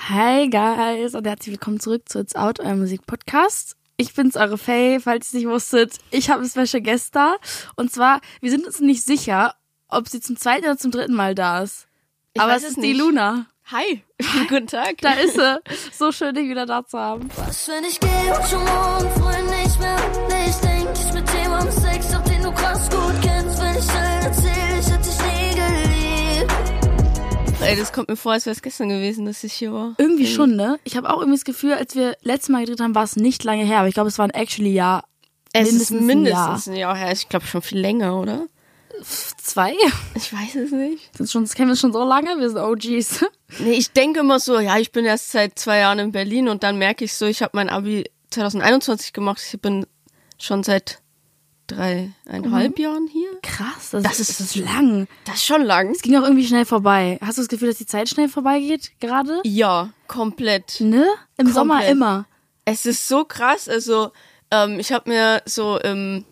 Hi guys und herzlich willkommen zurück zu It's Out, euer Musik-Podcast. Ich bin's, eure Faye, falls ihr es nicht wusstet. Ich habe eine Special Guest da. Und zwar, wir sind uns nicht sicher, ob sie zum zweiten oder zum dritten Mal da ist. Aber es ist die Luna. Hi, guten Tag. Da ist sie. So schön, dich wieder da zu haben. Was, wenn ich gehe und schon morgen früh nicht mehr an dich denk? Ich mit dem am Sex, doch den du krass gut kennst. Wenn ich allen erzähl, ich hätte dich nie geliebt. Ey, das kommt mir vor, als wäre es gestern gewesen, dass ich hier war. Irgendwie schon, ne? Ich habe auch irgendwie das Gefühl, als wir letztes Mal gedreht haben, war es nicht lange her. Aber ich glaube, es war actually ein Jahr. Es ist mindestens ein Jahr her. Ich glaube schon viel länger, oder? 2? Ich weiß es nicht. Das kennen wir schon so lange, wir sind OGs. Nee, ich denke immer so, ja, ich bin erst seit 2 Jahren in Berlin und dann merke ich so, ich habe mein Abi 2021 gemacht, ich bin schon seit 3,5 Jahren hier. Krass, das ist lang. Das ist schon lang. Es ging auch irgendwie schnell vorbei. Hast du das Gefühl, dass die Zeit schnell vorbeigeht gerade? Ja, komplett. Ne? Im Sommer immer. Es ist so krass, also ich habe mir so im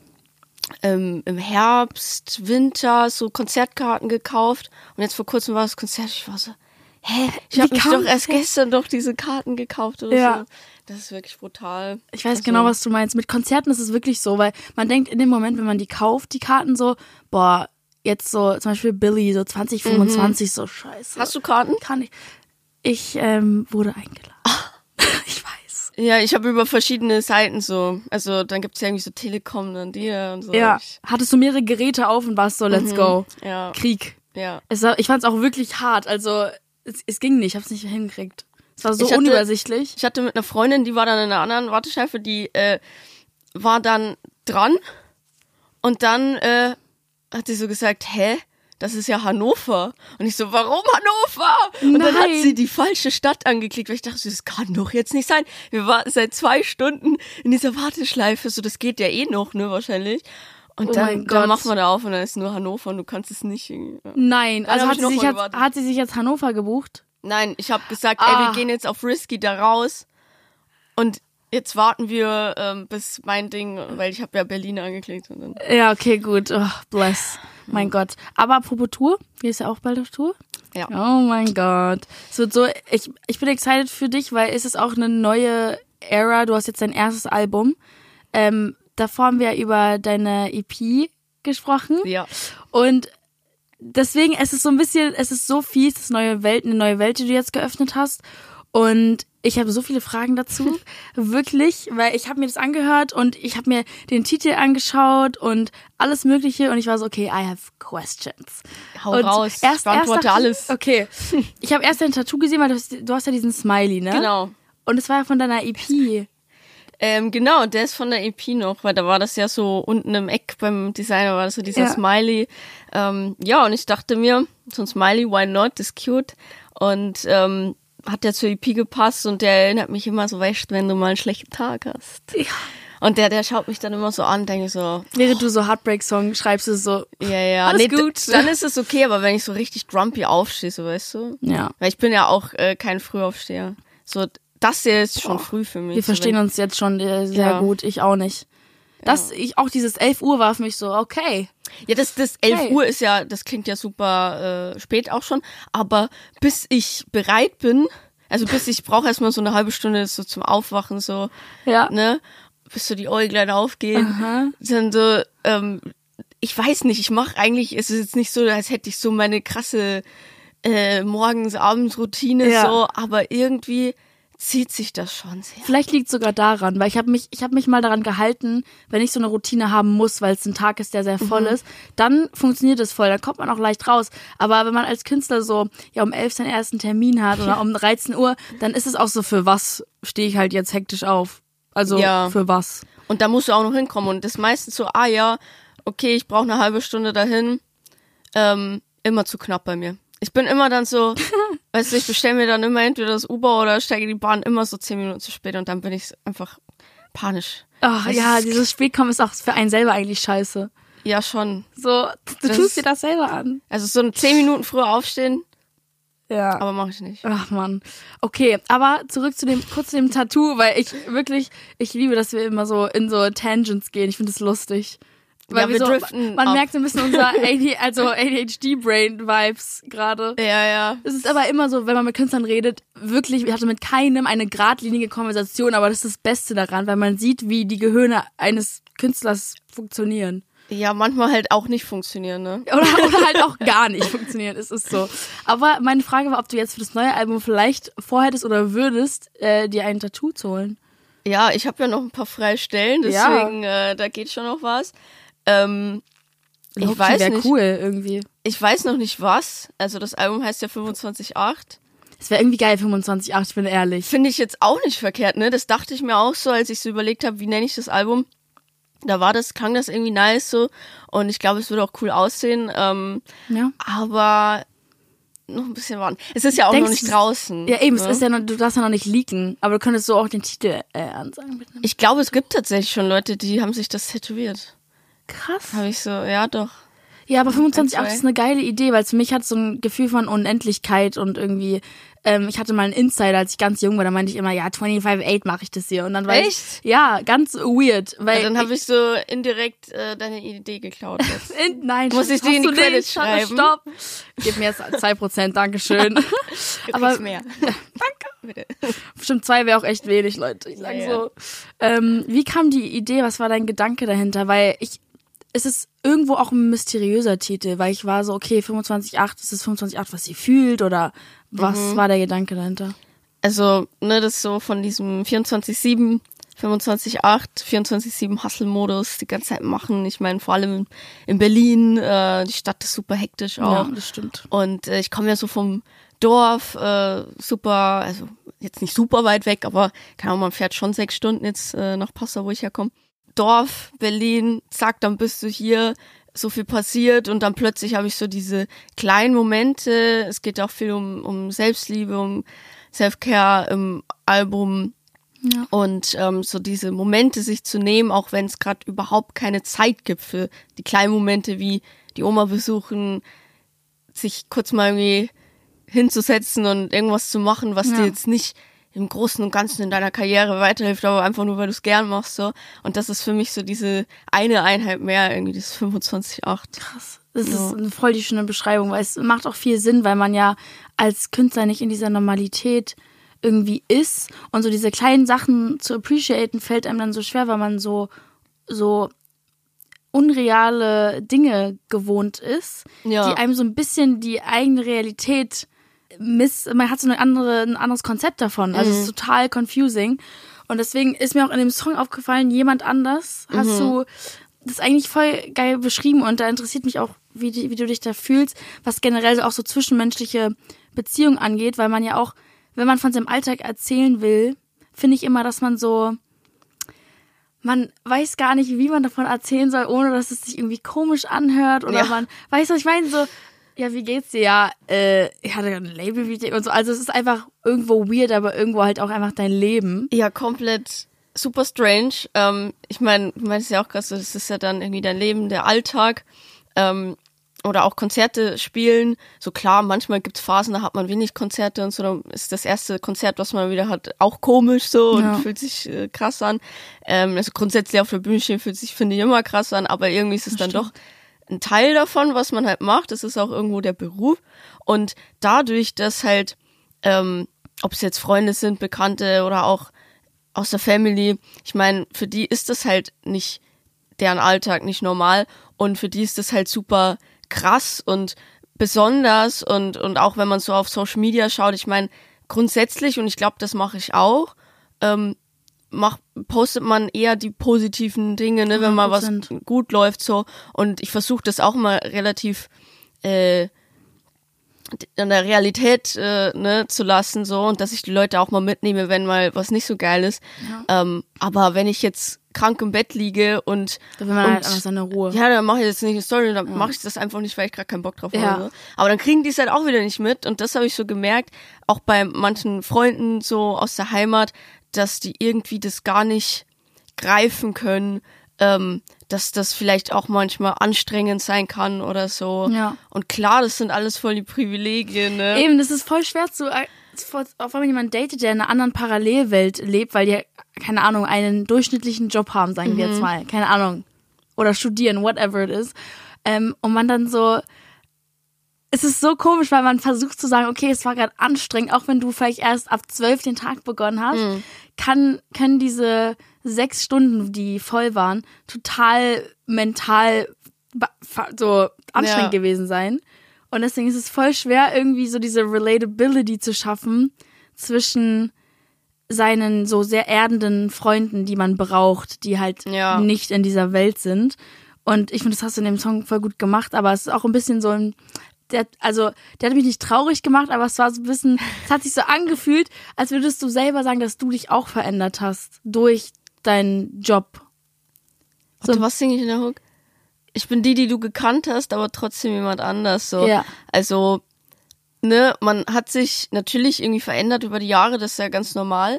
Herbst, Winter so Konzertkarten gekauft und jetzt vor kurzem war das Konzert, ich war so, ich habe mich doch erst gestern doch diese Karten gekauft oder so. Das ist wirklich brutal. Ich weiß genau, was du meinst. Mit Konzerten ist es wirklich so, weil man denkt in dem Moment, wenn man die kauft, die Karten so, boah, jetzt so zum Beispiel Billy, so 2025, so scheiße. Hast du Karten? Kann ich. Ich wurde eingeladen. Ich weiß. Ja, ich habe über verschiedene Seiten so, also dann gibt's ja irgendwie so Telekom und dir und so. Ja, hattest du mehrere Geräte auf und warst so, let's go. Ja. Krieg. Ja. Ich fand's auch wirklich hart, also es ging nicht, ich hab's nicht hingekriegt. Es war so unübersichtlich. Ich hatte mit einer Freundin, die war dann in einer anderen Warteschleife, die war dann dran und dann hat sie so gesagt, das ist ja Hannover. Und ich so, warum Hannover? Und dann hat sie die falsche Stadt angeklickt, weil ich dachte, das kann doch jetzt nicht sein. Wir warten seit 2 Stunden in dieser Warteschleife, so das geht ja eh noch, ne, wahrscheinlich. Und dann macht man da auf und dann ist nur Hannover und du kannst es nicht. Ja. Nein, also hat sie sich jetzt Hannover gebucht? Nein, ich habe gesagt, wir gehen jetzt auf Risky da raus und jetzt warten wir bis mein Ding, weil ich habe ja Berlin angeklickt. Und dann. Ja, okay, gut. Oh, bless. Mein Gott. Aber apropos Tour, gehst du ja auch bald auf Tour? Ja. Oh mein Gott. Es wird so, ich bin excited für dich, weil es ist auch eine neue Era. Du hast jetzt dein erstes Album. Davor haben wir über deine EP gesprochen. Ja. Und deswegen, es ist so fies, eine neue Welt, die du jetzt geöffnet hast. Und ich habe so viele Fragen dazu, wirklich, weil ich habe mir das angehört und ich habe mir den Titel angeschaut und alles Mögliche und ich war so, okay, I have questions. Hau raus, ich beantworte alles. Okay, ich habe erst dein Tattoo gesehen, weil du hast ja diesen Smiley, ne? Genau. Und es war ja von deiner EP. Genau, der ist von der EP noch, weil da war das ja so unten im Eck beim Designer, war das so dieser Smiley. Ja, und ich dachte mir, so ein Smiley, why not, ist cute. Und hat ja zur EP gepasst und der erinnert mich immer so, weißt, wenn du mal einen schlechten Tag hast. Ja. Und der schaut mich dann immer so an, denke so. Während du so Heartbreak-Song schreibst, du so. Ja. Alles gut. Dann ist es okay, aber wenn ich so richtig grumpy aufstehe, so, weißt du? Ja. Weil ich bin ja auch kein Frühaufsteher. So, das hier ist schon früh für mich. Wir verstehen uns jetzt schon sehr gut, ich auch nicht. Auch dieses 11 Uhr war für mich so, okay. Ja, das 11 Uhr ist ja, das klingt ja super spät auch schon, aber bis ich bereit bin, also ich brauche erstmal so eine halbe Stunde so zum Aufwachen, so, ne, bis so die Äuglein aufgehen, dann so, ich weiß nicht, es ist jetzt nicht so, als hätte ich so meine krasse Morgens-Abends-Routine so, aber irgendwie zieht sich das schon sehr. Vielleicht liegt es sogar daran, weil ich hab mich mal daran gehalten, wenn ich so eine Routine haben muss, weil es ein Tag ist, der sehr voll ist, dann funktioniert es voll, dann kommt man auch leicht raus. Aber wenn man als Künstler so um 11 seinen ersten Termin hat oder um 13 Uhr, dann ist es auch so, für was stehe ich halt jetzt hektisch auf? Also für was? Und da musst du auch noch hinkommen und das meistens so, okay, ich brauche eine halbe Stunde dahin, immer zu knapp bei mir. Ich bin immer dann so, weißt du, ich bestelle mir dann immer entweder das Uber oder steige in die Bahn immer so 10 Minuten zu spät und dann bin ich einfach panisch. Ach ja, dieses Spätkommen ist auch für einen selber eigentlich scheiße. Ja, schon. So, du tust dir das selber an. Also so 10 Minuten früher aufstehen, ja. Aber mache ich nicht. Ach man. Okay, aber zurück zu dem Tattoo, weil ich liebe, dass wir immer so in so Tangents gehen. Ich finde das lustig. Weil Ja, wir so, driften man ab. merkt so ein bisschen unser ADHD-Brain-Vibes gerade. Ja. Es ist aber immer so, wenn man mit Künstlern redet, wirklich, ich hatte mit keinem eine geradlinige Konversation, aber das ist das Beste daran, weil man sieht, wie die Gehirne eines Künstlers funktionieren. Ja, manchmal halt auch nicht funktionieren, ne? Oder halt auch gar nicht funktionieren, es ist so. Aber meine Frage war, ob du jetzt für das neue Album vielleicht vorhättest oder würdest, dir ein Tattoo zu holen. Ja, ich habe ja noch ein paar freie Stellen, deswegen da geht schon noch was. Ich weiß wäre nicht. cool irgendwie. Ich weiß noch nicht was. Also das Album heißt ja 25.8. Es wäre irgendwie geil, 25,8, ich bin ehrlich. Finde ich jetzt auch nicht verkehrt, ne? Das dachte ich mir auch so, als ich so überlegt habe, wie nenne ich das Album. Klang das irgendwie nice so. Und ich glaube, es würde auch cool aussehen. Ja. Aber noch ein bisschen warten. Es ist ja auch noch nicht draußen. Ja, eben, ne? es ist ja noch, du darfst ja noch nicht leaken, aber du könntest so auch den Titel ansagen. Bitte. Ich glaube, es gibt tatsächlich schon Leute, die haben sich das tätowiert. Krass. Habe ich so, ja doch. Ja, aber 25,8 2. ist eine geile Idee, weil es für mich hat so ein Gefühl von Unendlichkeit und irgendwie, ich hatte mal einen Insider, als ich ganz jung war, da meinte ich immer, ja, 25,8 mache ich das hier. Und dann war Echt? Ja, ganz weird. Weil Ja, dann habe ich so indirekt deine Idee geklaut jetzt. Nein, Muss ich hast die in die du nicht. Credits schreiben? Stopp. Gib mir jetzt 2%, Dankeschön. Du Aber- kriegst mehr. Danke. Bitte. Bestimmt 2 wäre auch echt wenig, Leute. Ich sag Ja, so. Wie kam die Idee? Was war dein Gedanke dahinter? Weil es ist irgendwo auch ein mysteriöser Titel, weil ich war so, okay, 25,8, ist es 25,8, was sie fühlt oder was war der Gedanke dahinter? Also, ne, das ist so von diesem 24/7, 25/8, 24/7 Hustle-Modus die ganze Zeit machen. Ich meine, vor allem in Berlin, die Stadt ist super hektisch auch. Ja, das stimmt. Und ich komme ja so vom Dorf, super, also jetzt nicht super weit weg, aber keine Ahnung, man fährt schon 6 Stunden jetzt nach Passau, wo ich herkomme. Dorf, Berlin, zack, dann bist du hier, so viel passiert und dann plötzlich habe ich so diese kleinen Momente. Es geht auch viel um Selbstliebe, um Self-Care im Album. Ja. Und so diese Momente sich zu nehmen, auch wenn es gerade überhaupt keine Zeit gibt für die kleinen Momente wie die Oma besuchen, sich kurz mal irgendwie hinzusetzen und irgendwas zu machen, was dir jetzt nicht im Großen und Ganzen in deiner Karriere weiterhilft, aber einfach nur, weil du es gern machst. So. Und das ist für mich so diese eine Einheit mehr, irgendwie das 25/8. Krass. Das ist eine voll die schöne Beschreibung, weil es macht auch viel Sinn, weil man ja als Künstler nicht in dieser Normalität irgendwie ist und so diese kleinen Sachen zu appreciaten fällt einem dann so schwer, weil man so unreale Dinge gewohnt ist, Ja. die einem so ein bisschen die eigene Realität man hat so ein anderes Konzept davon. Also es ist total confusing. Und deswegen ist mir auch in dem Song aufgefallen, jemand anders hast du das eigentlich voll geil beschrieben und da interessiert mich auch, wie du dich da fühlst, was generell auch so zwischenmenschliche Beziehungen angeht, weil man ja auch, wenn man von seinem Alltag erzählen will, finde ich immer, dass man weiß gar nicht, wie man davon erzählen soll, ohne dass es sich irgendwie komisch anhört oder man, weißt du, was ich meine, so, ja, wie geht's dir? Ja, ich hatte ein Label-Meeting und so, also es ist einfach irgendwo weird, aber irgendwo halt auch einfach dein Leben. Ja, komplett super strange. Ich meine, du meinst ja auch gerade so, das ist ja dann irgendwie dein Leben, der Alltag. Oder auch Konzerte spielen. So klar, manchmal gibt's Phasen, da hat man wenig Konzerte und so, dann ist das erste Konzert, was man wieder hat, auch komisch so und fühlt sich krass an. Also grundsätzlich auf der Bühne stehen fühlt sich, finde ich, immer krass an, aber irgendwie ist es dann doch ein Teil davon, was man halt macht. Das ist auch irgendwo der Beruf. Und dadurch, dass halt, ob es jetzt Freunde sind, Bekannte oder auch aus der Family, ich meine, für die ist das halt nicht deren Alltag, nicht normal. Und für die ist das halt super krass und besonders und auch wenn man so auf Social Media schaut, ich meine, grundsätzlich, und ich glaube, das mache ich auch, postet man eher die positiven Dinge, ne, wenn mal was gut läuft so. Und ich versuche das auch mal relativ in der Realität zu lassen so und dass ich die Leute auch mal mitnehme, wenn mal was nicht so geil ist. Ja. Aber wenn ich jetzt krank im Bett liege und da will man halt einfach seine Ruhe. Ja, dann mache ich jetzt nicht eine Story, dann mache ich das einfach nicht, weil ich gerade keinen Bock drauf habe. So. Aber dann kriegen die es halt auch wieder nicht mit und das habe ich so gemerkt, auch bei manchen Freunden so aus der Heimat, dass die irgendwie das gar nicht greifen können, dass das vielleicht auch manchmal anstrengend sein kann oder so. Ja. Und klar, das sind alles voll die Privilegien, ne? Eben, das ist voll schwer auf einmal jemand datet, der in einer anderen Parallelwelt lebt, weil die, keine Ahnung, einen durchschnittlichen Job haben, sagen wir jetzt mal. Keine Ahnung. oder studieren, whatever it is. Und man dann so, es ist so komisch, weil man versucht zu sagen, okay, es war gerade anstrengend, auch wenn du vielleicht erst ab 12 den Tag begonnen hast, können diese 6 Stunden, die voll waren, total mental so anstrengend gewesen sein. Und deswegen ist es voll schwer, irgendwie so diese Relatability zu schaffen zwischen seinen so sehr erdenden Freunden, die man braucht, die halt nicht in dieser Welt sind. Und ich finde, das hast du in dem Song voll gut gemacht, aber es ist auch ein bisschen so ein, der hat mich nicht traurig gemacht, aber es war so ein bisschen, es hat sich so angefühlt, als würdest du selber sagen, dass du dich auch verändert hast durch deinen Job. So, was singe ich in der Hook? Ich bin die du gekannt hast, aber trotzdem jemand anders. So. Ja. Also, ne, man hat sich natürlich irgendwie verändert über die Jahre, das ist ja ganz normal.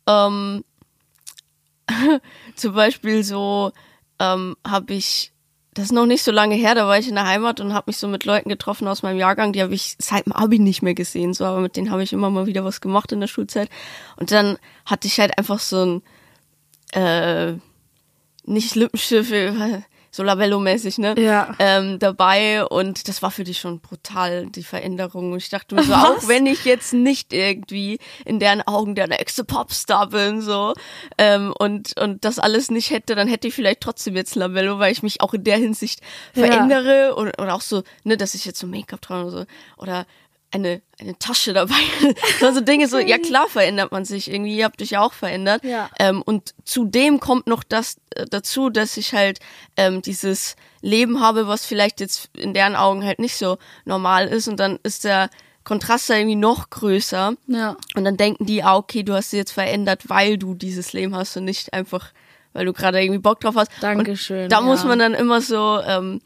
Zum Beispiel so habe ich, das ist noch nicht so lange her, da war ich in der Heimat und habe mich so mit Leuten getroffen aus meinem Jahrgang, die habe ich seit dem Abi nicht mehr gesehen, so, aber mit denen habe ich immer mal wieder was gemacht in der Schulzeit. Und dann hatte ich halt einfach so ein, nicht Lippenstift, so Labello-mäßig, ne? Ja. Dabei, und das war für die schon brutal, die Veränderung. Und ich dachte mir so, auch wenn ich jetzt nicht irgendwie in deren Augen der nächste Popstar bin, so, und das alles nicht hätte, dann hätte ich vielleicht trotzdem jetzt Labello, weil ich mich auch in der Hinsicht verändere und auch so, ne, dass ich jetzt so Make-up trage oder so, oder eine Tasche dabei. Also Dinge so, ja klar verändert man sich irgendwie, ihr habt euch ja auch verändert. Ja. Und zudem kommt noch das dazu, dass ich halt dieses Leben habe, was vielleicht jetzt in deren Augen halt nicht so normal ist, und dann ist der Kontrast da irgendwie noch größer. Ja. Und dann denken die, okay, du hast dich jetzt verändert, weil du dieses Leben hast und nicht einfach, weil du gerade irgendwie Bock drauf hast. Dankeschön. Und da muss man dann immer so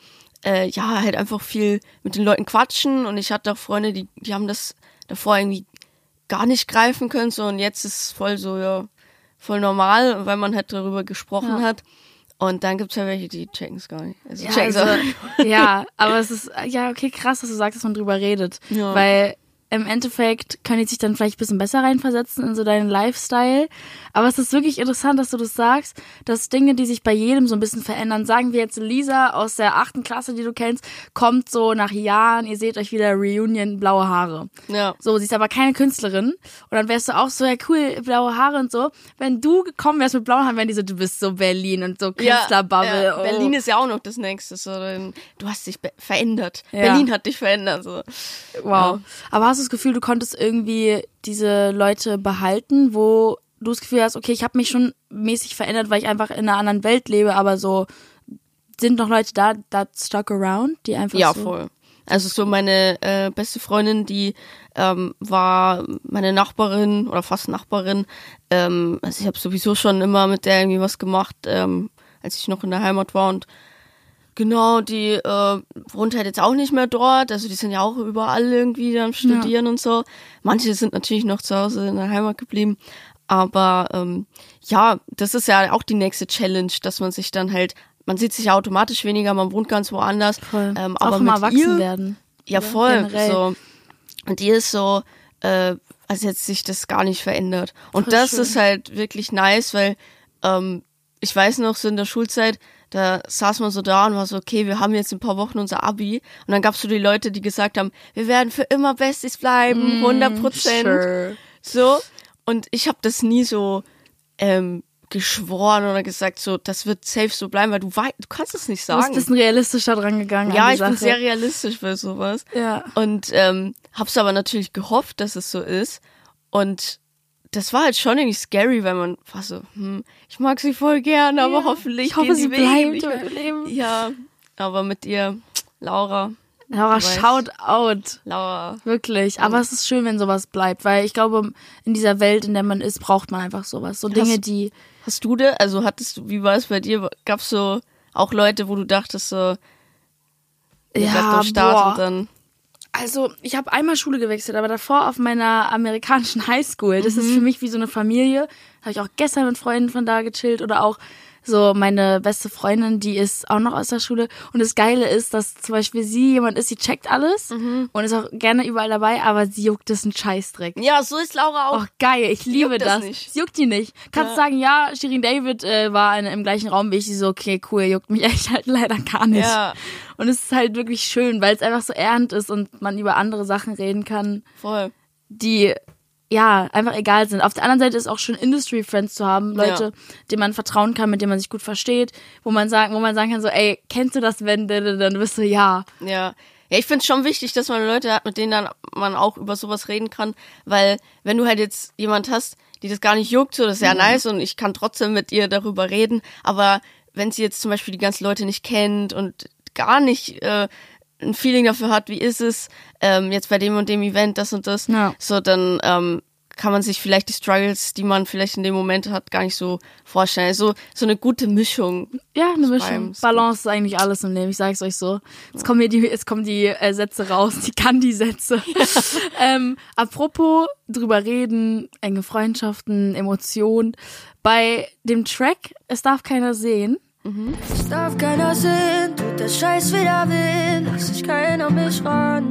halt einfach viel mit den Leuten quatschen, und ich hatte auch Freunde, die haben das davor irgendwie gar nicht greifen können, so, und jetzt ist es voll so, ja, voll normal, weil man halt darüber gesprochen hat. Und dann gibt's ja welche, die checken es gar nicht. Also, ja, aber es ist, ja, okay, krass, dass du sagst, dass man drüber redet. Ja. Weil im Endeffekt können die sich dann vielleicht ein bisschen besser reinversetzen in so deinen Lifestyle. Aber es ist wirklich interessant, dass du das sagst, dass Dinge, die sich bei jedem so ein bisschen verändern, sagen wir jetzt Lisa aus der 8. Klasse, die du kennst, kommt so nach Jahren, ihr seht euch wieder Reunion, blaue Haare. Ja. So, sie ist aber keine Künstlerin. Und dann wärst du auch so, ja cool, blaue Haare und so. Wenn du gekommen wärst mit blauen Haaren, wären die so, du bist so Berlin und so Künstlerbubble. Ja. Oh. Berlin ist ja auch noch das Nächste. So, du hast dich verändert. Ja. Berlin hat dich verändert. So. Wow. Ja. Aber hast du das Gefühl, du konntest irgendwie diese Leute behalten, wo du das Gefühl hast, okay, ich habe mich schon mäßig verändert, weil ich einfach in einer anderen Welt lebe, aber so sind noch Leute da, that stuck around, die einfach ja, so... voll. Also so meine beste Freundin, die war meine Nachbarin oder fast Nachbarin. Also ich habe sowieso schon immer mit der irgendwie was gemacht, als ich noch in der Heimat war, und genau, die wohnt halt jetzt auch nicht mehr dort, also die sind ja auch überall irgendwie am Studieren und so. Manche sind natürlich noch zu Hause in der Heimat geblieben, aber ja, das ist ja auch die nächste Challenge, dass man sich dann halt, man sieht sich ja automatisch weniger, man wohnt ganz woanders. Voll. Aber auch mit mal erwachsen ihr, werden. ja, oder? voll. Generell. So. Und die ist so, als jetzt sich das gar nicht verändert. Und Voll das schön. ist halt wirklich nice, weil ich weiß noch, so in der Schulzeit, da saß man so da und war so, okay, wir haben jetzt in ein paar Wochen unser Abi. Und dann gab's so die Leute, die gesagt haben, wir werden für immer Besties bleiben, 100%. Sure. So. Und ich habe das nie so geschworen oder gesagt, so, das wird safe so bleiben, weil du kannst es nicht Du bist sagen. ein bisschen realistischer dran gegangen. Ja, an die ich bin Sache. sehr realistisch bei sowas. Ja. Und hab's aber natürlich gehofft, dass es so ist. Und das war halt schon irgendwie scary, weil man war so, ich mag sie voll gern, aber hoffentlich ich hoffe, gehen sie die Wege bleibt nicht in mehr. meinem Leben. Ja, aber mit ihr, Laura, shout out. Laura. Wirklich. Aber es ist schön, wenn sowas bleibt, weil ich glaube, in dieser Welt, in der man ist, braucht man einfach sowas. So Dinge, die... Hast du wie war es bei dir? Gab's so auch Leute, wo du dachtest so, ihr bleibt am Start und dann... Also, ich habe einmal Schule gewechselt, aber davor auf meiner amerikanischen Highschool. Das ist für mich wie so eine Familie. Habe ich auch gestern mit Freunden von da gechillt oder auch so meine beste Freundin, die ist auch noch aus der Schule. Und das Geile ist, dass zum Beispiel sie jemand ist, die checkt alles und ist auch gerne überall dabei, aber sie juckt das einen Scheißdreck. Ja, so ist Laura auch. Oh, geil, ich liebe juckt das das. nicht. Sie juckt die nicht. Kannst du sagen, ja, Shirin David war im gleichen Raum wie ich. Die so, okay, cool, juckt mich echt halt leider gar nicht. Ja. Und es ist halt wirklich schön, weil es einfach so ernt ist und man über andere Sachen reden kann, Voll. die ja einfach egal sind. Auf der anderen Seite ist auch schön, Industry Friends zu haben, Leute, denen man vertrauen kann, mit denen man sich gut versteht, wo man sagen kann so, ey, kennst du das, wenn dann bist du ja. Ja, ich finde es schon wichtig, dass man Leute hat, mit denen dann man auch über sowas reden kann, weil wenn du halt jetzt jemand hast, die das gar nicht juckt, so das ist ja nice und ich kann trotzdem mit ihr darüber reden, aber wenn sie jetzt zum Beispiel die ganzen Leute nicht kennt und gar nicht ein Feeling dafür hat, wie ist es jetzt bei dem und dem Event, das und das, so dann kann man sich vielleicht die Struggles, die man vielleicht in dem Moment hat, gar nicht so vorstellen. Also so eine gute Mischung. Ja, eine Mischung. Balance ist eigentlich alles im Leben, ich sag's euch so. Jetzt kommen die Sätze raus, die Kandi-Sätze. Apropos drüber reden, enge Freundschaften, Emotionen. Bei dem Track Es darf keiner sehen. Es darf keiner sehen, tut der Scheiß wieder weh, lass sich keiner mich ran.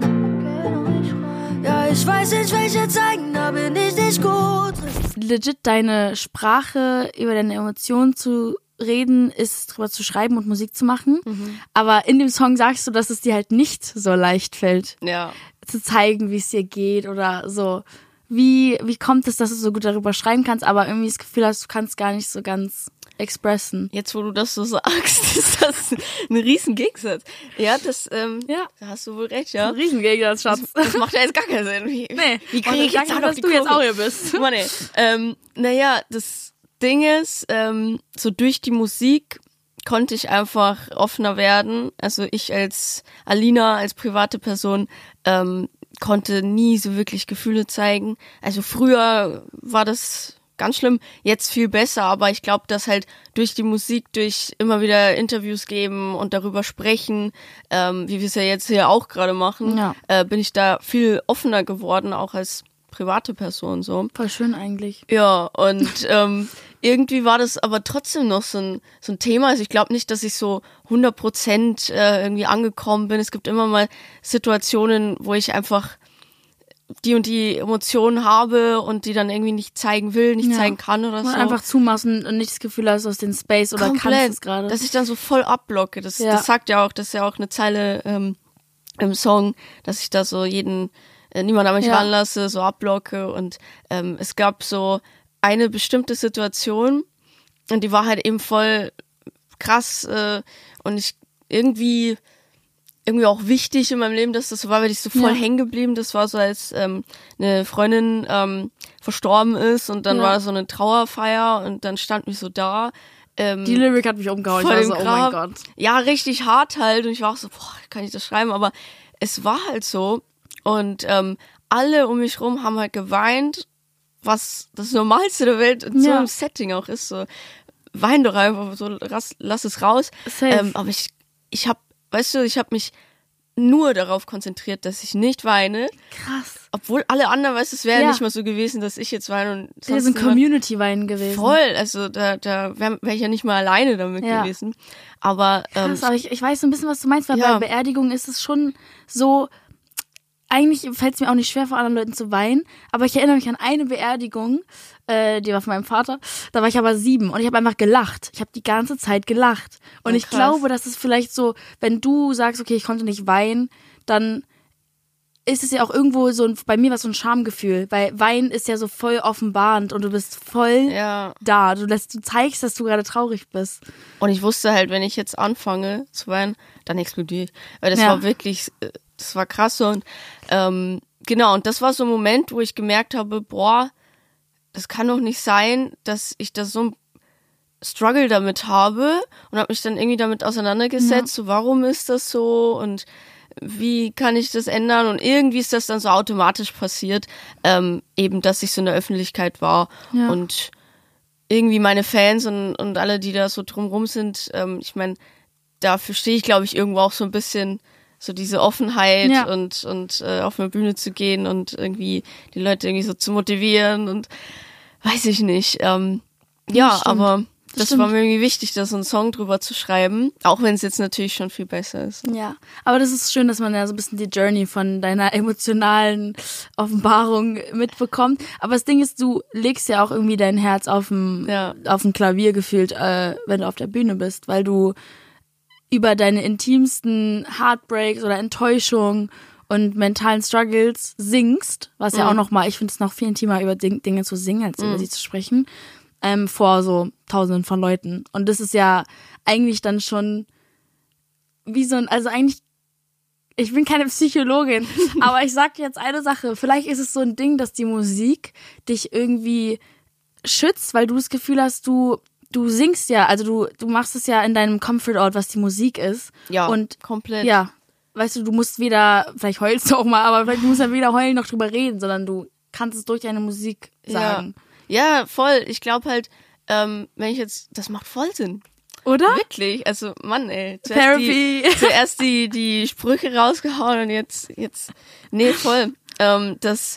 Ja, ich weiß nicht, welche zeigen, da bin ich nicht gut. Legit deine Sprache, über deine Emotionen zu reden, ist drüber zu schreiben und Musik zu machen. Aber in dem Song sagst du, dass es dir halt nicht so leicht fällt, zu zeigen, wie es dir geht oder so. Wie kommt es, dass du so gut darüber schreiben kannst, aber irgendwie das Gefühl hast, du kannst gar nicht so ganz expressen? Jetzt, wo du das so sagst, ist das ein riesen Gegensatz. Ja, da hast du wohl recht, ja. Ein riesen Gegensatz, Schatz. Das macht ja jetzt gar keinen Sinn. Wie kriege ich jetzt danke, dass du jetzt auch hier bist? Naja, das Ding ist, so durch die Musik konnte ich einfach offener werden. Also ich als Alina, als private Person, konnte nie so wirklich Gefühle zeigen. Also früher war das ganz schlimm, jetzt viel besser, aber ich glaube, dass halt durch die Musik, durch immer wieder Interviews geben und darüber sprechen, wie wir es ja jetzt hier auch gerade machen, bin ich da viel offener geworden, auch als private Person so. Voll schön eigentlich. Ja, und irgendwie war das aber trotzdem noch so ein Thema. Also ich glaube nicht, dass ich so 100% irgendwie angekommen bin. Es gibt immer mal Situationen, wo ich einfach die und die Emotionen habe und die dann irgendwie nicht zeigen will, nicht zeigen kann oder so. Einfach zumachen und nicht das Gefühl hast, aus dem Space oder komplett, kannst es gerade. dass ich dann so voll abblocke. Das sagt ja auch, das ist ja auch eine Zeile im Song, dass ich da so niemand an mich ranlasse, so abblocke und es gab so eine bestimmte Situation und die war halt eben voll krass und ich irgendwie auch wichtig in meinem Leben, dass das so war, weil ich so voll hängen geblieben. Das war so, als eine Freundin verstorben ist und dann war so eine Trauerfeier und dann stand mich so da. Die Lyrik hat mich umgehauen. Ich war so, oh mein Gott. Ja, richtig hart halt und ich war auch so, boah, kann ich das schreiben? Aber es war halt so und alle um mich rum haben halt geweint, was das Normalste der Welt in so einem Setting auch ist. So, wein doch einfach, so lass es raus. Aber ich habe mich nur darauf konzentriert, dass ich nicht weine. Krass. Obwohl alle anderen, es wäre nicht mal so gewesen, dass ich jetzt weine. Und das ist ein Community-Weinen gewesen. Voll, also da wäre ich ja nicht mal alleine damit gewesen. Aber, krass, aber ich weiß so ein bisschen, was du meinst, weil bei Beerdigungen ist es schon so, eigentlich fällt es mir auch nicht schwer, vor anderen Leuten zu weinen, aber ich erinnere mich an eine Beerdigung, die war von meinem Vater, da war ich aber 7 und ich habe einfach gelacht. Ich habe die ganze Zeit gelacht. Und ich glaube, dass es vielleicht so, wenn du sagst, okay, ich konnte nicht weinen, dann ist es ja auch irgendwo so, bei mir war es so ein Schamgefühl, weil Weinen ist ja so voll offenbarend und du bist voll da. Du zeigst, dass du gerade traurig bist. Und ich wusste halt, wenn ich jetzt anfange zu weinen, dann explodiere ich. Weil das war wirklich, das war krass und genau, und das war so ein Moment, wo ich gemerkt habe, boah, das kann doch nicht sein, dass ich da so ein Struggle damit habe und habe mich dann irgendwie damit auseinandergesetzt, so warum ist das so und wie kann ich das ändern und irgendwie ist das dann so automatisch passiert, eben, dass ich so in der Öffentlichkeit war und irgendwie meine Fans und alle, die da so drumrum sind, ich meine, dafür stehe ich, glaube ich, irgendwo auch so ein bisschen so diese Offenheit und auf eine Bühne zu gehen und irgendwie die Leute irgendwie so zu motivieren und weiß ich nicht. Aber Das Stimmt. war mir irgendwie wichtig, da so einen Song drüber zu schreiben, auch wenn es jetzt natürlich schon viel besser ist. Ja, aber das ist schön, dass man ja so ein bisschen die Journey von deiner emotionalen Offenbarung mitbekommt. Aber das Ding ist, du legst ja auch irgendwie dein Herz auf dem Klavier gefühlt, wenn du auf der Bühne bist, weil du über deine intimsten Heartbreaks oder Enttäuschungen und mentalen Struggles singst, was ja auch nochmal, ich finde es noch viel intimer, über Dinge zu singen, als über sie zu sprechen, vor so Tausenden von Leuten. Und das ist ja eigentlich dann schon wie so ein, also eigentlich, ich bin keine Psychologin, aber ich sag jetzt eine Sache, vielleicht ist es so ein Ding, dass die Musik dich irgendwie schützt, weil du das Gefühl hast, du singst ja, also du machst es ja in deinem Comfort-Ort, was die Musik ist. Ja, und komplett. Ja, weißt du musst weder, vielleicht heulst du auch mal, aber vielleicht musst du weder heulen noch drüber reden, sondern du kannst es durch deine Musik sagen. Ja, voll. Ich glaube halt, wenn ich jetzt, das macht voll Sinn. Oder? Wirklich, also Mann, ey. Therapy. Zuerst die Sprüche rausgehauen und jetzt, nee, voll. Das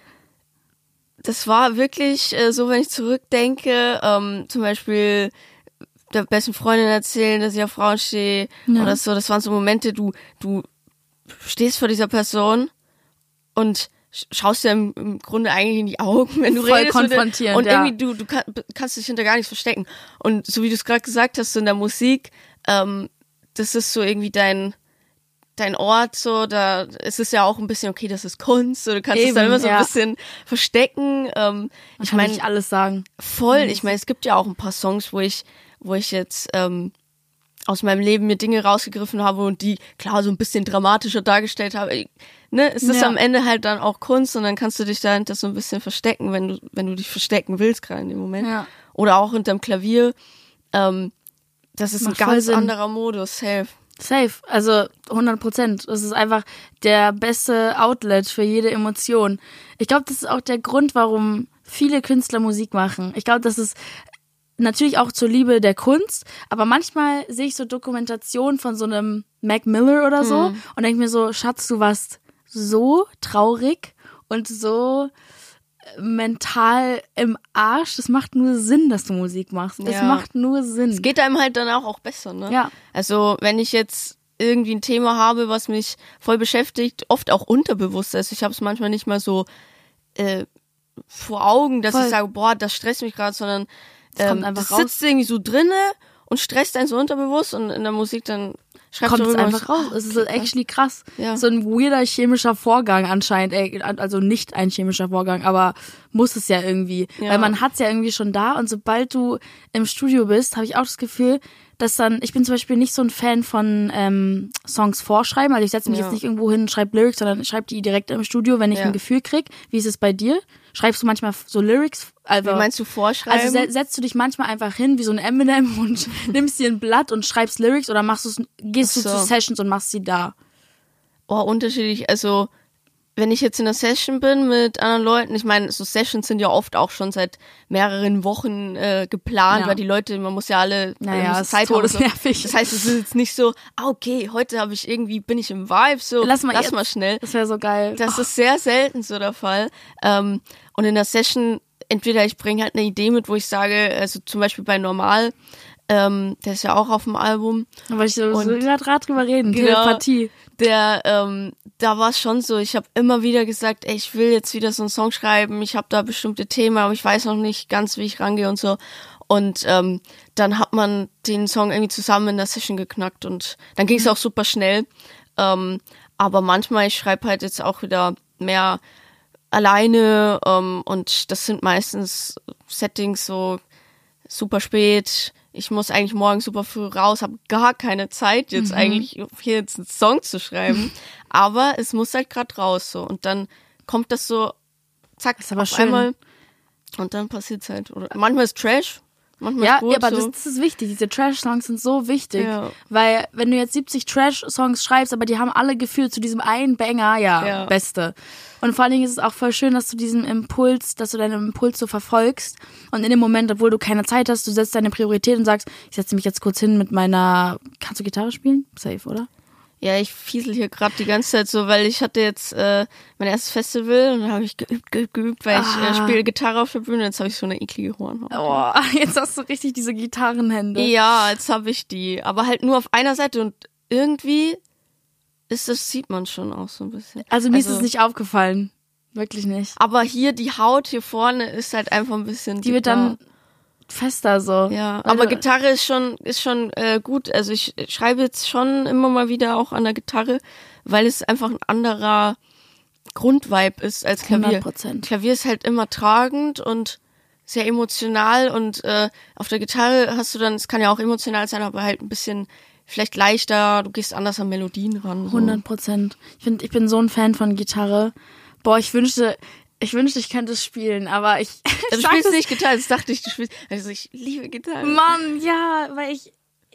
war wirklich so, wenn ich zurückdenke, zum Beispiel der besten Freundin erzählen, dass ich auf Frauen stehe oder so. Das waren so Momente, du stehst vor dieser Person und schaust dir im Grunde eigentlich in die Augen, wenn du voll redest. Konfrontierend, und irgendwie du kannst dich hinter gar nichts verstecken. Und so wie du es gerade gesagt hast, so in der Musik, das ist so irgendwie dein Ort, so, da es ist ja auch ein bisschen, okay, das ist Kunst, so, du kannst es dann immer so ein bisschen verstecken. Ich meine, nicht alles sagen. Voll, ich meine, es gibt ja auch ein paar Songs, wo ich jetzt aus meinem Leben mir Dinge rausgegriffen habe und die, klar, so ein bisschen dramatischer dargestellt habe. Es ist am Ende halt dann auch Kunst und dann kannst du dich dahinter so ein bisschen verstecken, wenn du dich verstecken willst, gerade in dem Moment. Ja. Oder auch hinterm Klavier. Das ist Macht ein voll ganz Sinn. anderer Modus, Safe, also 100%. Das ist einfach der beste Outlet für jede Emotion. Ich glaube, das ist auch der Grund, warum viele Künstler Musik machen. Ich glaube, das ist natürlich auch zur Liebe der Kunst, aber manchmal sehe ich so Dokumentationen von so einem Mac Miller oder so und denke mir so, Schatz, du warst so traurig und so mental im Arsch. Das macht nur Sinn, dass du Musik machst. Das macht nur Sinn. Es geht einem halt dann auch besser, ne? Ja. Also, wenn ich jetzt irgendwie ein Thema habe, was mich voll beschäftigt, oft auch unterbewusst, also ich habe es manchmal nicht mal so vor Augen, dass ich sage, boah, das stresst mich gerade, sondern das sitzt irgendwie so drinne und stresst einen so unterbewusst und in der Musik dann schreibst kommt du es einfach raus. Es ist actually krass. Ja. So ein weirder chemischer Vorgang anscheinend. Also nicht ein chemischer Vorgang, aber muss es ja irgendwie. Ja. Weil man hat es ja irgendwie schon da und sobald du im Studio bist, habe ich auch das Gefühl, dass dann, ich bin zum Beispiel nicht so ein Fan von Songs vorschreiben. Also ich setze mich jetzt nicht irgendwo hin und schreibe Lyrics, sondern ich schreibe die direkt im Studio, wenn ich ein Gefühl krieg. Wie ist es bei dir? Schreibst du manchmal so Lyrics? Also, wie meinst du vorschreiben? Also setzt du dich manchmal einfach hin wie so ein Eminem und nimmst dir ein Blatt und schreibst Lyrics oder gehst du zu Sessions und machst sie da? Oh, unterschiedlich. Also wenn ich jetzt in einer Session bin mit anderen Leuten, ich meine, so Sessions sind ja oft auch schon seit mehreren Wochen geplant, weil die Leute, man muss ja alle Zeit haben. So. Nervig. Das heißt, es ist jetzt nicht so, okay, heute bin ich im Vibe, so, lass mal schnell. Das wäre so geil. Das ist sehr selten so der Fall. Und in der Session, entweder ich bringe halt eine Idee mit, wo ich sage, also zum Beispiel bei Normal, der ist ja auch auf dem Album. Aber ich so gerade drüber reden, genau, Telepathie. Da war es schon so, ich habe immer wieder gesagt, ey, ich will jetzt wieder so einen Song schreiben, ich habe da bestimmte Themen, aber ich weiß noch nicht ganz, wie ich rangehe und so. Und dann hat man den Song irgendwie zusammen in der Session geknackt und dann ging es auch super schnell. Aber manchmal, ich schreibe halt jetzt auch wieder mehr alleine und das sind meistens Settings so super spät. Ich muss eigentlich morgen super früh raus, habe gar keine Zeit jetzt eigentlich hier jetzt einen Song zu schreiben, aber es muss halt gerade raus so und dann kommt das so zack ist aber auf schön. Einmal und dann passiert's halt. Oder manchmal ist Trash, manchmal ist gut. Ja, aber so. das ist wichtig. Diese Trash-Songs sind so wichtig, Ja. weil wenn du jetzt 70 Trash-Songs schreibst, aber die haben alle gefühlt zu diesem einen Banger, beste. Und vor allen Dingen ist es auch voll schön, dass du deinen Impuls so verfolgst und in dem Moment, obwohl du keine Zeit hast, du setzt deine Priorität und sagst, ich setze mich jetzt kurz hin mit meiner, kannst du Gitarre spielen? Safe, oder? Ja, ich fiesel hier gerade die ganze Zeit so, weil ich hatte jetzt mein erstes Festival und dann habe ich geübt, weil ich spiele Gitarre auf der Bühne. Jetzt habe ich so eine eklige Hornhaut. Oh, jetzt hast du richtig diese Gitarrenhände. Ja, jetzt habe ich die. Aber halt nur auf einer Seite und irgendwie sieht man schon auch so ein bisschen. Also mir ist es nicht aufgefallen. Wirklich nicht. Aber hier die Haut hier vorne ist halt einfach ein bisschen Die wird dann fester so. Ja, aber Gitarre ist schon gut. Also ich schreibe jetzt schon immer mal wieder auch an der Gitarre, weil es einfach ein anderer Grundvibe ist als Klavier. 100%. Klavier ist halt immer tragend und sehr emotional und auf der Gitarre hast du dann, es kann ja auch emotional sein, aber halt ein bisschen vielleicht leichter, du gehst anders an Melodien ran. So. 100%. Ich bin so ein Fan von Gitarre. Boah, ich wünschte, ich könnte es spielen, aber ich... Du spielst nicht Gitarre, das dachte ich, du spielst... Also ich liebe Gitarre. Mann, ja, weil ich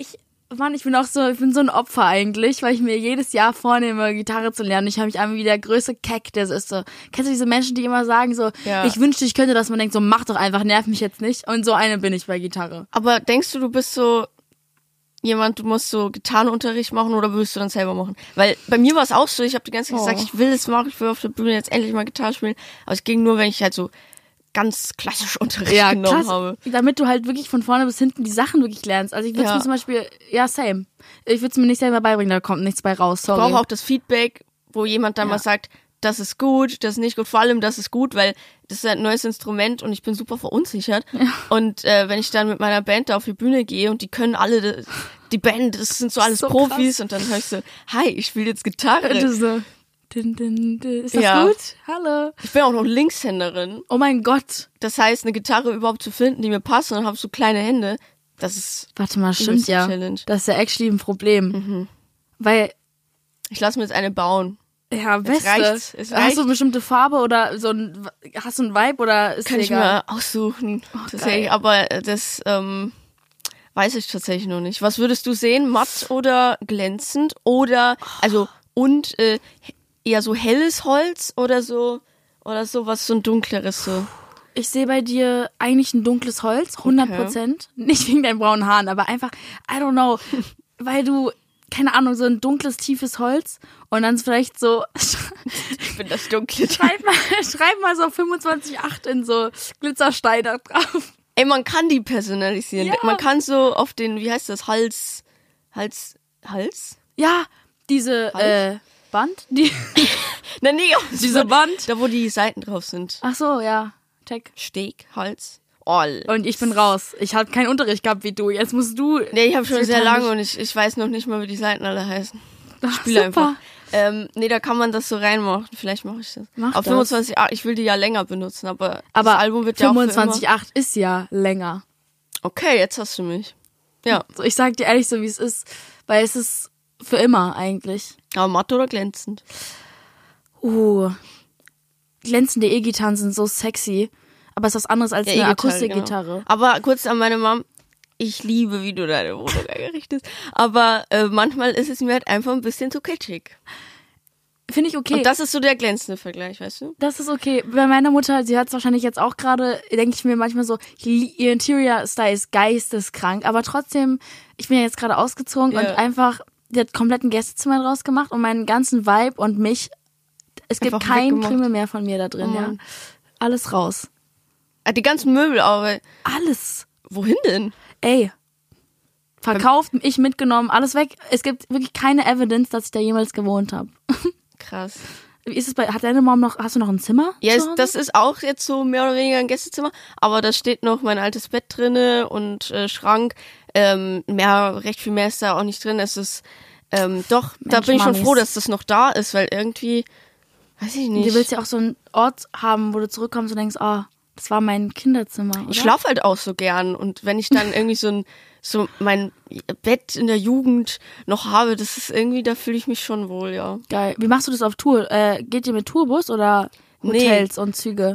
bin so ein Opfer eigentlich, weil ich mir jedes Jahr vornehme, Gitarre zu lernen. Ich habe mich einmal wie der größte Keck, der so ist so. Kennst du diese Menschen, die immer sagen so, ich wünschte, ich könnte, dass man denkt so, mach doch einfach, nerv mich jetzt nicht. Und so eine bin ich bei Gitarre. Aber denkst du bist so jemand, du musst so Gitarrenunterricht machen oder willst du dann selber machen? Weil bei mir war es auch so, ich habe die ganze Zeit gesagt, ich will es machen, ich will auf der Bühne jetzt endlich mal Gitarre spielen. Aber es ging nur, wenn ich halt so ganz klassisch Unterricht genommen habe. Damit du halt wirklich von vorne bis hinten die Sachen wirklich lernst. Also ich würde es mir zum Beispiel, same. Ich würde es mir nicht selber beibringen, da kommt nichts bei raus, sorry. Ich brauche auch das Feedback, wo jemand dann mal sagt, das ist gut, das ist nicht gut, vor allem das ist gut, weil das ist ein neues Instrument und ich bin super verunsichert. Ja. Und wenn ich dann mit meiner Band da auf die Bühne gehe und die können alle, die Band, das sind so alles so Profis krass. Und dann höre ich so, hi, ich spiele jetzt Gitarre. Und du so, ist das gut? Hallo. Ich bin auch noch Linkshänderin. Oh mein Gott. Das heißt, eine Gitarre überhaupt zu finden, die mir passt und dann habe ich so kleine Hände, das ist Warte mal, stimmt ja. Challenge. Das ist ja actually ein Problem. Mhm. Weil ich lasse mir jetzt eine bauen. Ja, beste. Es reicht. Hast du eine bestimmte Farbe oder hast du einen Vibe oder ist kann egal? Ich mal aussuchen. Tatsächlich, aber das weiß ich tatsächlich noch nicht. Was würdest du sehen? Matt oder glänzend? Oder und eher so helles Holz oder so was so ein dunkleres so. Ich sehe bei dir eigentlich ein dunkles Holz, 100%. Okay. Nicht wegen deinen braunen Haaren, aber einfach, I don't know, weil du, keine Ahnung, so ein dunkles, tiefes Holz und dann vielleicht so... Ich bin das dunkle. Schreib mal so 25,8 in so Glitzerstein da drauf. Ey, man kann die personalisieren. Ja. Man kann so auf den, wie heißt das, Hals? Ja, diese, Band? Na, nee, diese Band. Da, wo die Seiten drauf sind. Ach so, ja. Check. Steg, Hals. All. Und ich bin raus. Ich habe keinen Unterricht gehabt wie du. Jetzt musst du... Nee, ich habe schon sehr lange und ich weiß noch nicht mal, wie die Seiten alle heißen. Ich spiele einfach. Nee, da kann man das so reinmachen. Vielleicht mache ich das. Auf 25,8, ich will die ja länger benutzen, aber das Album wird ja auch 25,8 ist ja länger. Okay, jetzt hast du mich. Ja. Ich sag dir ehrlich so, wie es ist, weil es ist für immer eigentlich. Aber matt oder glänzend? Glänzende E-Gitarren sind so sexy, aber es ist was anderes als eine Akustikgitarre. Genau. Aber kurz an meine Mom, ich liebe, wie du deine Wohnung eingerichtet hast, aber manchmal ist es mir halt einfach ein bisschen zu kitschig. Finde ich okay. Und das ist so der glänzende Vergleich, weißt du? Das ist okay. Bei meiner Mutter, sie hört es wahrscheinlich jetzt auch gerade, denke ich mir manchmal so, ihr Interior-Style ist geisteskrank, aber trotzdem, ich bin ja jetzt gerade ausgezogen und einfach, die hat komplett ein Gästezimmer draus gemacht und meinen ganzen Vibe und mich, es gibt einfach kein Krümel mehr von mir da drin, ja. Alles raus. Die ganzen Möbel auch. Alles. Wohin denn? Ey. Verkauft, ich mitgenommen, alles weg. Es gibt wirklich keine Evidence, dass ich da jemals gewohnt habe. Krass. Wie ist es hast du noch ein Zimmer? Ja, das ist auch jetzt so mehr oder weniger ein Gästezimmer, aber da steht noch mein altes Bett drinne und Schrank. Recht viel mehr ist da auch nicht drin. Es ist, doch, Mensch, da bin ich schon froh, dass das noch da ist, weil irgendwie, weiß ich nicht. Du willst ja auch so einen Ort haben, wo du zurückkommst und denkst, das war mein Kinderzimmer, oder? Ich schlafe halt auch so gern und wenn ich dann irgendwie so mein Bett in der Jugend noch habe, das ist irgendwie, da fühle ich mich schon wohl, ja. Geil. Wie machst du das auf Tour? Geht ihr mit Tourbus oder Hotels und Züge?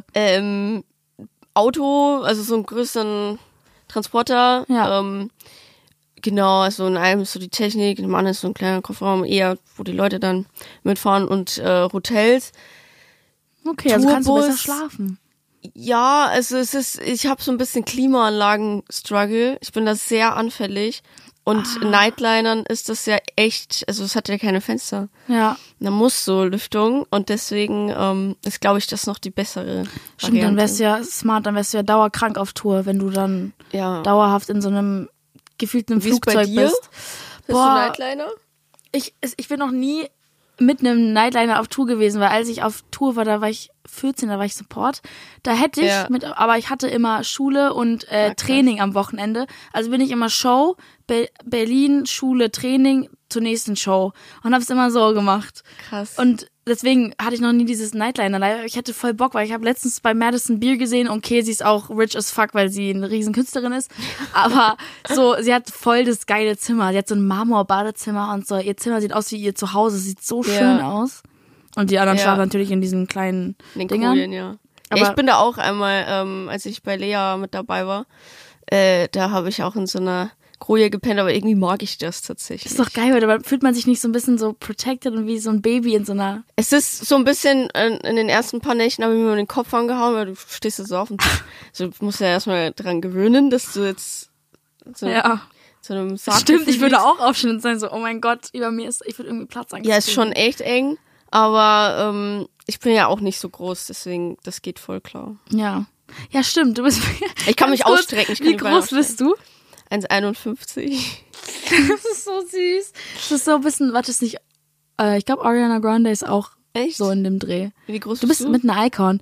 Auto, also so einen größeren Transporter. Ja. Genau, also in einem ist so die Technik, im anderen ist so ein kleiner Kofferraum, eher, wo die Leute dann mitfahren und Hotels. Okay, also kannst du besser schlafen. Ja, also ich habe so ein bisschen Klimaanlagen-Struggle. Ich bin da sehr anfällig. Und Nightlinern ist das ja echt, also es hat ja keine Fenster. Ja. Da muss so Lüftung und deswegen ist, glaube ich, das noch die bessere Stimmt, dann Variante. wärst du ja smart, dann wärst du ja dauerkrank auf Tour, wenn du dann dauerhaft in so einem gefühlten Wie ist bei Flugzeug dir? bist. Bist du Nightliner? Ich bin noch nie mit einem Nightliner auf Tour gewesen, weil als ich auf Tour war, da war ich 14, da war ich Support. Da hätte ich aber ich hatte immer Schule und Training am Wochenende. Also bin ich immer Show, Berlin, Schule, Training zur nächsten Show und habe es immer so gemacht. Krass. Und deswegen hatte ich noch nie dieses Nightliner. Ich hätte voll Bock, weil ich habe letztens bei Madison Beer gesehen. Okay, sie ist auch rich as fuck, weil sie eine riesen Künstlerin ist. Aber so, sie hat voll das geile Zimmer. Sie hat so ein Marmor-Badezimmer und so. Ihr Zimmer sieht aus wie ihr Zuhause. Sieht so schön aus. Und die anderen schlafen natürlich in diesen kleinen Dingern. Kojen, ja. Aber ich bin da auch einmal, als ich bei Lea mit dabei war, da habe ich auch in so einer Koje gepennt, aber irgendwie mag ich das tatsächlich. Ist doch geil, weil da fühlt man sich nicht so ein bisschen so protected und wie so ein Baby in so einer... Es ist so ein bisschen, in den ersten paar Nächten habe ich mir den Kopf angehauen, weil du stehst da so auf und du musst ja erstmal dran gewöhnen, dass du jetzt so einem Sarg... Stimmt, ich würde auch aufstehen und sein so, oh mein Gott, über mir ist, ich würde irgendwie Platzangst. Ja, ist schon echt eng, aber ich bin ja auch nicht so groß, deswegen, das geht voll klar. Ja. Ja, stimmt, du bist... Ich kann mich ausstrecken. Ich kann wie groß bist du? 1,51. Das ist so süß. Das ist so ein bisschen, warte, ist nicht, ich glaube Ariana Grande ist auch so in dem Dreh. Wie groß bist du? Mit einer Icon.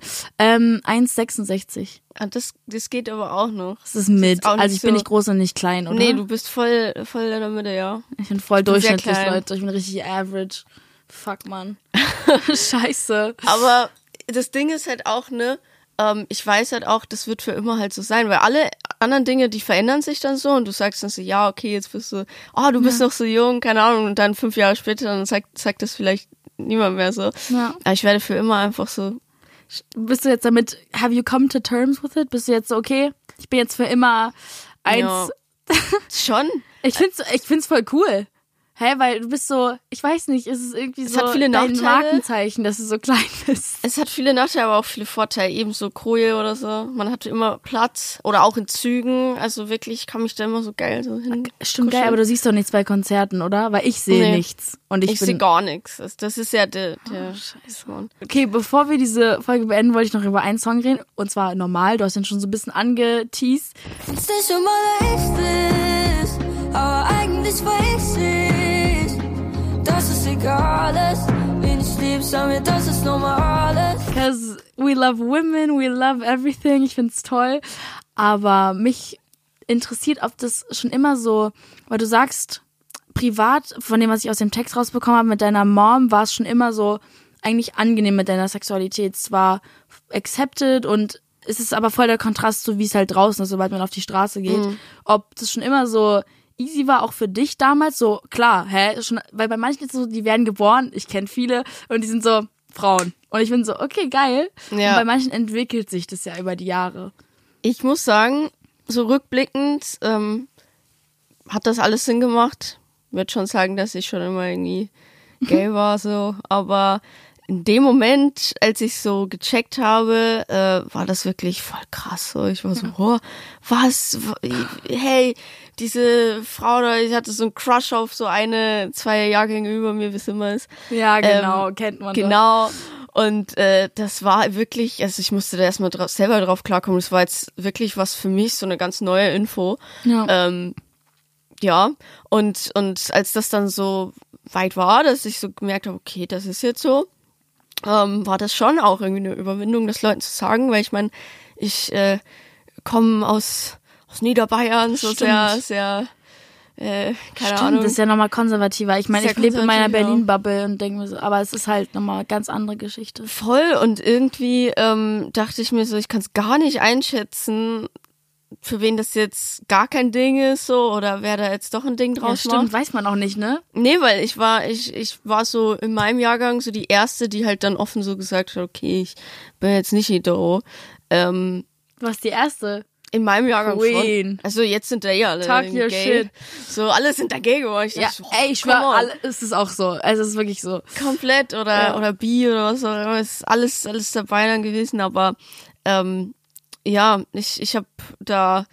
1,66. Ah, das geht aber auch noch. Das ist mit. Also ich bin nicht groß und nicht klein, oder? Nee, du bist voll in der Mitte, ja. Ich bin voll durchschnittlich, Leute. Ich bin richtig average. Fuck, Mann. Scheiße. Aber das Ding ist halt auch, ne, ich weiß halt auch, das wird für immer halt so sein, weil alle anderen Dinge, die verändern sich dann so und du sagst dann so, ja, okay, jetzt bist du, du bist noch so jung, keine Ahnung, und dann 5 Jahre später, dann sagt das vielleicht niemand mehr so. Ja. Aber ich werde für immer einfach so. Bist du jetzt damit, have you come to terms with it? Bist du jetzt so, okay, ich bin jetzt für immer eins. Ja. Schon. Ich find's voll cool. Weil du bist so, ich weiß nicht, ist es irgendwie so hat viele dein Nachteile. Markenzeichen, dass du so klein bist. Es hat viele Nachteile, aber auch viele Vorteile. Ebenso Koje oder so. Man hat immer Platz. Oder auch in Zügen. Also wirklich, ich kann mich da immer so geil so hin. Stimmt, geil, aber du siehst doch nichts bei Konzerten, oder? Weil ich sehe nichts. Und ich sehe gar nichts. Das ist ja der Scheiße. Okay, bevor wir diese Folge beenden, wollte ich noch über einen Song reden. Und zwar normal, du hast ihn schon so ein bisschen angeteased. Wenn's nicht immer leicht ist, aber eigentlich weiß ich, dass es egal ist, wen ich lieb, sag mir, dass es normal ist. Because we love women, we love everything, ich find's toll. Aber mich interessiert, ob das schon immer so, weil du sagst, privat, von dem, was ich aus dem Text rausbekommen habe, mit deiner Mom, war es schon immer so eigentlich angenehm mit deiner Sexualität. Es war accepted und es ist aber voll der Kontrast zu, wie es halt draußen ist, sobald man auf die Straße geht. Mhm. Ob das schon immer so easy war, auch für dich damals, so klar, schon, weil bei manchen ist es so, die werden geboren, ich kenne viele, und die sind so Frauen. Und ich bin so, okay, geil. Ja. Und bei manchen entwickelt sich das ja über die Jahre. Ich muss sagen, so rückblickend hat das alles Sinn gemacht. Ich würde schon sagen, dass ich schon immer irgendwie gay war, so, aber in dem Moment, als ich so gecheckt habe, war das wirklich voll krass. So. Ich war so, oh, was? Hey, diese Frau da, ich hatte so einen Crush auf so 2 Jahrgänge über mir, wie es immer ist. Ja, genau, kennt man. Genau. Und das war wirklich, also ich musste da erstmal selber drauf klarkommen. Das war jetzt wirklich was für mich, so eine ganz neue Info. Ja. Ja, und als das dann so weit war, dass ich so gemerkt habe, okay, das ist jetzt so, war das schon auch irgendwie eine Überwindung, das Leuten zu sagen, weil ich meine, ich komme aus Niederbayern, so sehr, keine Ahnung. Das ist ja nochmal konservativer. Ich meine, ich lebe in meiner Berlin-Bubble und denke mir so, aber es ist halt nochmal eine ganz andere Geschichte. Voll, und irgendwie dachte ich mir so, ich kann es gar nicht einschätzen, für wen das jetzt gar kein Ding ist, so, oder wer da jetzt doch ein Ding draus macht. Stimmt, weiß man auch nicht, ne? Nee, weil ich war so in meinem Jahrgang so die erste, die halt dann offen so gesagt hat, okay, ich bin jetzt nicht hetero. Du warst die erste? In meinem Jahrgang Queen. schon. Also jetzt sind da alle Talk your gay. Shit. So, alle sind da gay geworden. Ich dachte, ich schwör, es ist auch so. Also es ist wirklich so. Komplett oder bi oder was auch immer. Es ist alles dabei dann gewesen, aber ja, ich habe da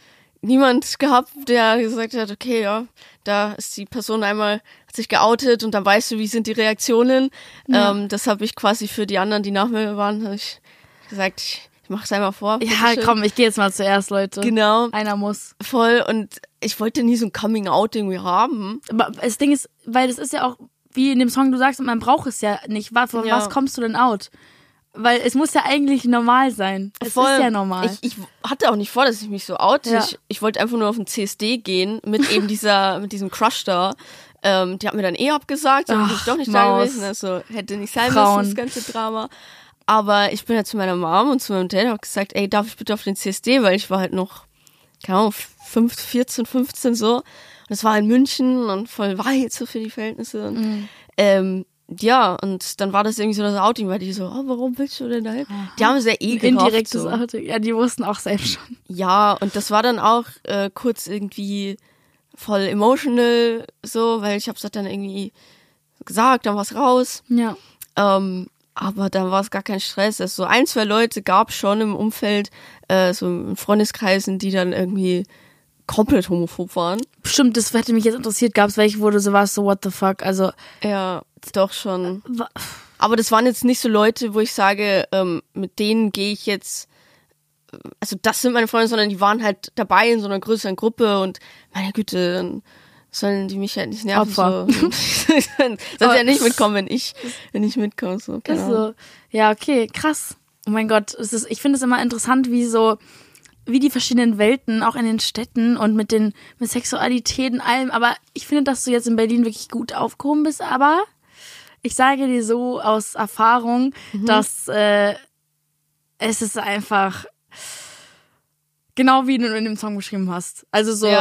niemand gehabt, der gesagt hat, okay, ja, da ist die Person einmal, hat sich geoutet und dann weißt du, wie sind die Reaktionen. Ja. Das habe ich quasi für die anderen, die nach mir waren, habe ich gesagt, ich mache es einmal vor. Ja, komm, ich gehe jetzt mal zuerst, Leute. Genau. Einer muss. Voll. Und ich wollte nie so ein Coming-out irgendwie haben. Aber das Ding ist, weil das ist ja auch, wie in dem Song du sagst, man braucht es ja nicht. Von was kommst du denn out? Weil es muss ja eigentlich normal sein. Es Voll. ist ja normal. Ich hatte auch nicht vor, dass ich mich so oute. Ja. Ich wollte einfach nur auf den CSD gehen mit eben mit diesem Crush da. Die hat mir dann abgesagt, dann bin ich doch nicht da gewesen. Also hätte nicht sein müssen, das ganze Drama. Aber ich bin ja zu meiner Mom und zu meinem Dad und habe gesagt, ey, darf ich bitte auf den CSD? Weil ich war halt noch, keine Ahnung, 14, 15 so. Und es war in München und voll weit so für die Verhältnisse. Und, ja, und dann war das irgendwie so das Outing, weil die so, warum willst du denn da hin? Die haben sehr gehofft. Indirektes so. Outing. Ja, die wussten auch selbst schon. Ja, und das war dann auch kurz irgendwie voll emotional so, weil ich hab's dann irgendwie gesagt, dann war's raus. Ja. Aber dann war es gar kein Stress. Also so 1, 2 Leute gab schon im Umfeld, so in Freundeskreisen, die dann irgendwie komplett homophob waren. Bestimmt, das hätte mich jetzt interessiert. Gab es welche, wo du so warst, so what the fuck? Also ja, doch schon. Aber das waren jetzt nicht so Leute, wo ich sage, mit denen gehe ich jetzt, also das sind meine Freunde, sondern die waren halt dabei in so einer größeren Gruppe und meine Güte, dann sollen die mich halt nicht nerven. Opfer. So. Sollen ja nicht mitkommen, wenn ich mitkomme. So. Genau. Also, ja, okay, krass. Oh mein Gott, ich finde es immer interessant, wie die verschiedenen Welten, auch in den Städten und mit Sexualität und allem. Aber ich finde, dass du jetzt in Berlin wirklich gut aufgehoben bist. Aber ich sage dir so aus Erfahrung, dass es ist einfach genau wie du in dem Song beschrieben hast. Also so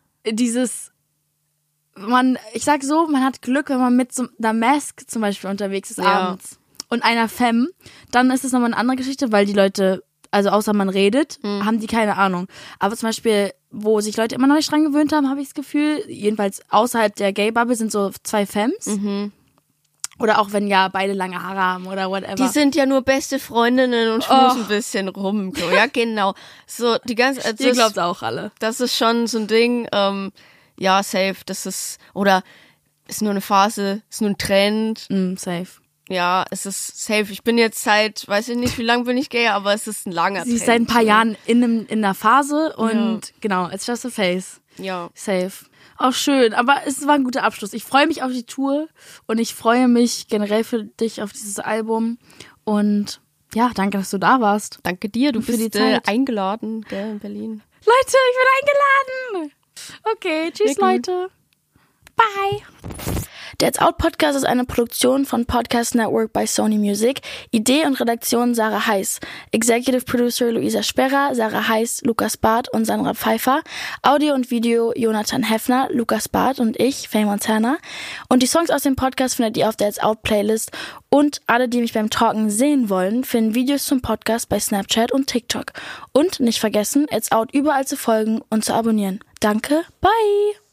ich sag so, man hat Glück, wenn man mit so einer Mask zum Beispiel unterwegs ist abends und einer Femme, dann ist es nochmal eine andere Geschichte, weil die Leute, also außer man redet, haben die keine Ahnung. Aber zum Beispiel, wo sich Leute immer noch nicht dran gewöhnt haben, habe ich das Gefühl, jedenfalls außerhalb der Gay-Bubble sind so 2 Femmes. Oder auch wenn beide lange Haare haben oder whatever. Die sind ja nur beste Freundinnen und schmusen ein bisschen rum. So. Ja, genau. So, die ganze, also ihr glaubt auch alle. Das ist schon so ein Ding, ja, safe, das ist nur eine Phase, ist nur ein Trend. Safe. Ja, es ist safe. Ich bin jetzt weiß ich nicht, wie lange bin ich gay, aber es ist ein langer Trend. Sie ist seit ein paar Jahren in einer Phase und genau, it's just a phase. Ja. Safe. Auch schön, aber es war ein guter Abschluss. Ich freue mich auf die Tour und ich freue mich generell für dich auf dieses Album und ja, danke, dass du da warst. Danke dir, du für die bist Zeit. eingeladen, gell, in Berlin. Leute, ich bin eingeladen. Okay, tschüss Leute. Bye. Der It's Out Podcast ist eine Produktion von Podcast Network bei Sony Music. Idee und Redaktion Sarah Heiß. Executive Producer Luisa Sperrer, Sarah Heiß, Lukas Barth und Sandra Pfeiffer. Audio und Video Jonathan Heffner, Lukas Barth und ich, Faye Montana. Und die Songs aus dem Podcast findet ihr auf der It's Out Playlist. Und alle, die mich beim Talken sehen wollen, finden Videos zum Podcast bei Snapchat und TikTok. Und nicht vergessen, It's Out überall zu folgen und zu abonnieren. Danke, bye!